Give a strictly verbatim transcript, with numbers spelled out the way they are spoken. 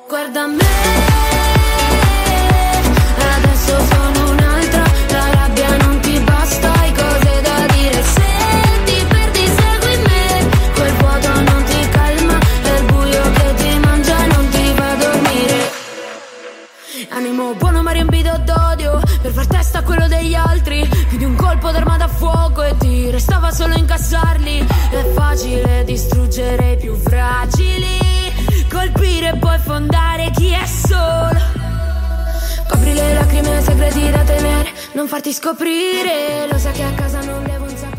Guarda me, adesso sono un'altra, la rabbia non ti basta, hai cose da dire. Se ti perdi segui me, quel vuoto non ti calma, è il buio che ti mangia e non ti fa dormire. Animo buono ma riempito d'odio, per far testa a quello degli altri, più di un colpo d'arma da fuoco e ti restava solo incassarli. È facile distruggere i più fragili, colpire e poi fondare chi è solo. Copri le lacrime, segreti da tenere, non farti scoprire. Lo sai che a casa non devo un sacco.